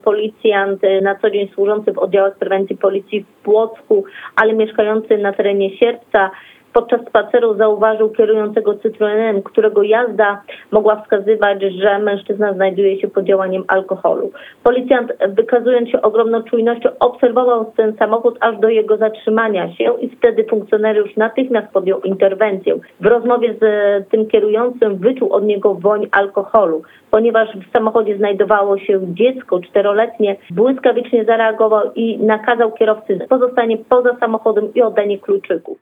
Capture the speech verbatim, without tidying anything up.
Policjant na co dzień służący w oddziałach prewencji policji w Płocku, ale mieszkający na terenie Sierpca, podczas spaceru zauważył kierującego Citroenem, którego jazda mogła wskazywać, że mężczyzna znajduje się pod działaniem alkoholu. Policjant, wykazując się ogromną czujnością, obserwował ten samochód aż do jego zatrzymania się i wtedy funkcjonariusz natychmiast podjął interwencję. W rozmowie z tym kierującym wyczuł od niego woń alkoholu. Ponieważ w samochodzie znajdowało się dziecko czteroletnie, błyskawicznie zareagował i nakazał kierowcy pozostanie poza samochodem i oddanie kluczyków.